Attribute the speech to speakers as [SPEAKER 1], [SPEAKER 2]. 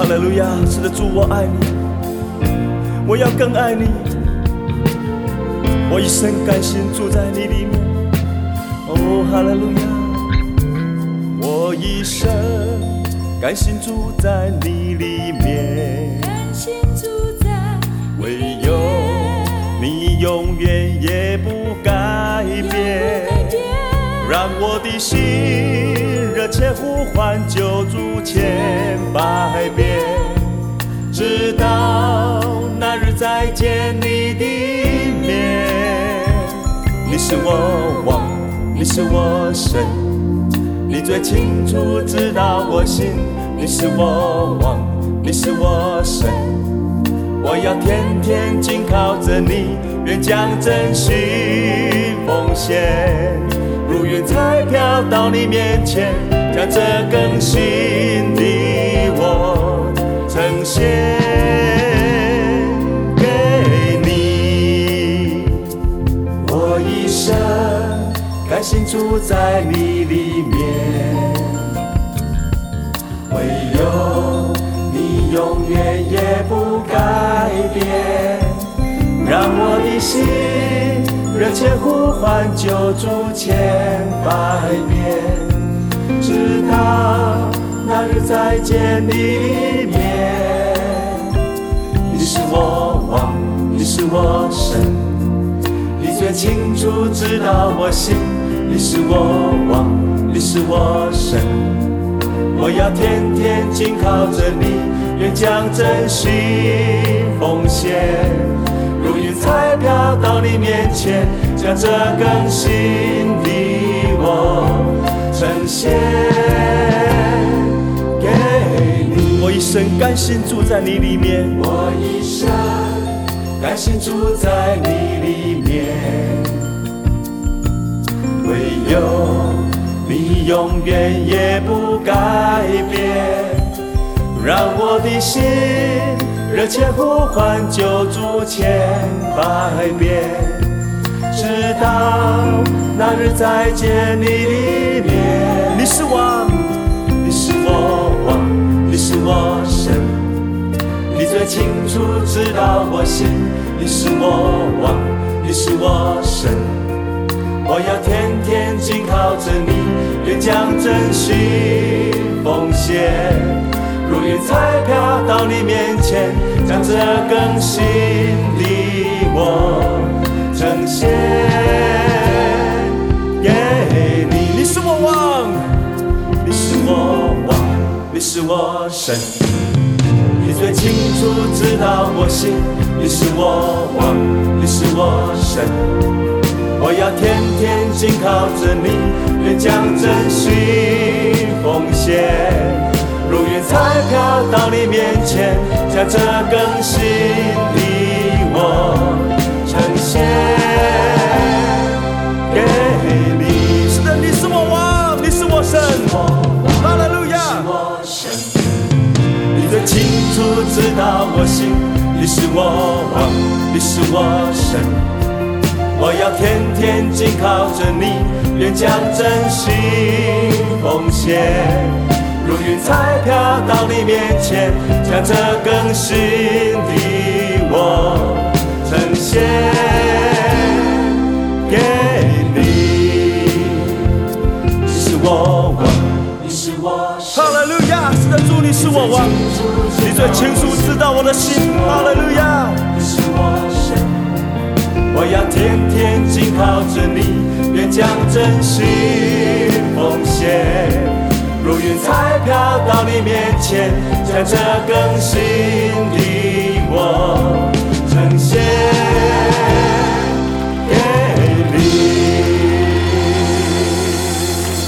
[SPEAKER 1] 哈利路亚！是的，主，我爱你，我要更爱你。我一生甘心住在你里面。哦，哈利路亚！我一生甘心住在你里面，
[SPEAKER 2] 甘心住在你里面，
[SPEAKER 1] 唯有你永远也不改变，让我的心热切呼唤救主千百遍，直到那日再见你的面。你是我王，你是我神，你最清楚知道我心。你是我王，你是我神，我要天天紧靠着你，愿将真心奉献，如云彩飘到你面前，将这更新的我呈现给你。我一生甘心住在你里面，唯有你永远也不改变，让我的心热切呼唤救主千百遍，直到那日再见你的面。你是我王，你是我神，你最清楚知道我心。你是我王，你是我神，我要天天紧靠着你，愿将真心奉献，如云彩飘到你面前，将这更新的我呈现给你。我一生甘心住在你里面，我一生甘心住在你里面，唯有你永远也不改变，让我的心热切呼唤救主千百遍，直到那日再见你的面。你是王，你是我王，你是我神，你最清楚知道我心。你是我王，你是我神，我要天天紧靠着你，愿将真心奉献，如云彩飘到你面前，将这更新的我呈现给你。你是我王，你是我王，你是我神，你最清楚知道我心。你是我王，你是我神，我要天天紧靠着你，愿将真心奉献，如云彩飘到你面前，将这更新的我呈现给你。是的，你是我王，你是我神，哈利路亚！你最清楚知道我心。你是我王，你是我神，我要天天紧靠着你，愿将真心奉献，如云彩飘到你面前，将这更新的我呈现给你。你是我王，你是我神，哈利路亚！是的，主，你是我王，你最清楚知道我的心，哈利路亚！你是我神，我要天天紧靠着你，愿将真心奉献，如云彩飘到你面前，将这更新的我